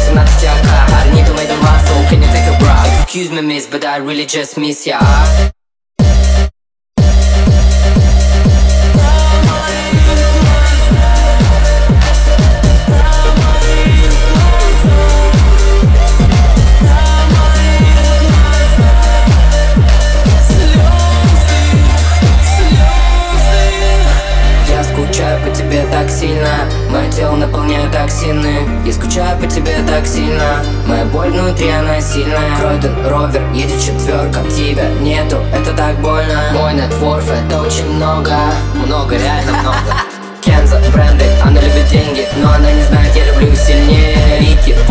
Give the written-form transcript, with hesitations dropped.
18 яка. I need to make a muscle, can you take a breath? Excuse me miss, but I really just miss ya. По тебе так сильно, мое тело наполняют токсины. Я скучаю по тебе так сильно, моя боль внутри, она сильная. Кройден ровер, едет четверка, тебя нету, это так больно. Мой нетворф, это очень много, много, реально много. Кенза, бренды, она любит деньги, но она не знает, я люблю сильнее. Рики,